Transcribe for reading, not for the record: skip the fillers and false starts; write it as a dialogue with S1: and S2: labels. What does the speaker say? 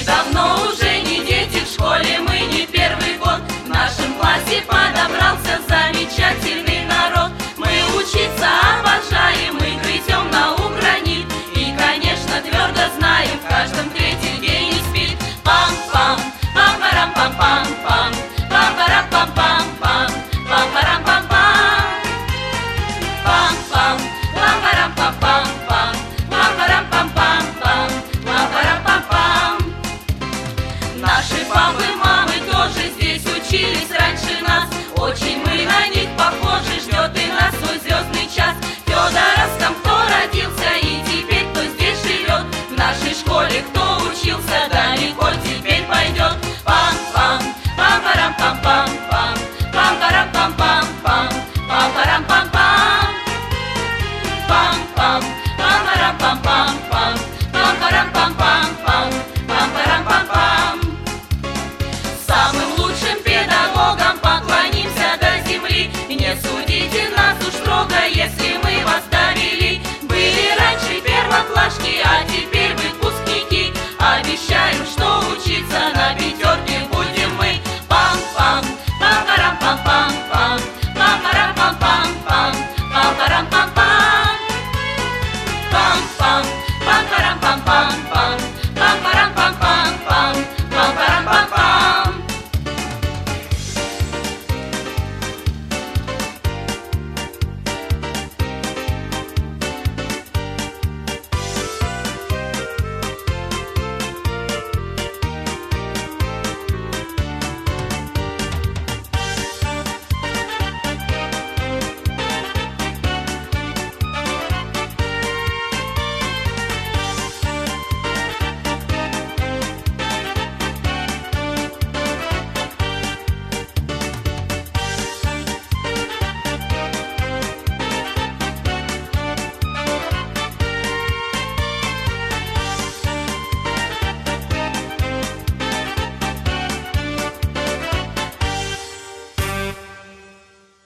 S1: давно уже не дети, в школе мы не первый год. В нашем классе подобрался замечательный народ. Мы учиться обожаем, мы грызем наук гранит. И, конечно, твердо знаем, в каждом третий день не спит. Пам-пам, пам-парам-пам-пам-пам, пам-парам-пам-пам-пам, пам-парам-пам-пам. Пам-пам, пам-парам-пам-пам-пам, пам-парам-пам-пам-пам, пам-парам-пам-пам. Наши папы, мамы тоже здесь учились раньше нас. Очень мы на них похожи, ждет и нас свой звездный час. Федоровском кто родился и теперь кто здесь живет. В нашей школе кто учился, далеко теперь пойдет. Пам-пам, пам-парам-пам-пам-пам, пам-парам-пам-пам-пам, пам-парам-пам-пам. Пам-пам, пам-парам-пам-пам-пам, пам-парам-пам-пам-пам, пам-парам-пам-пам. Самым лучшим педагогам поклонимся до земли. Не судите нас уж строго, если мы вас довели. Были раньше первоклашки, а теперь выпускники. Обещаем, что учиться на пятерке будем мы. Пам-пам, пам-парам-пам-пам-пам, пам-парам-пам-пам-пам, пам-парам-пам-пам. Пам-пам, пам-парам-пам-пам.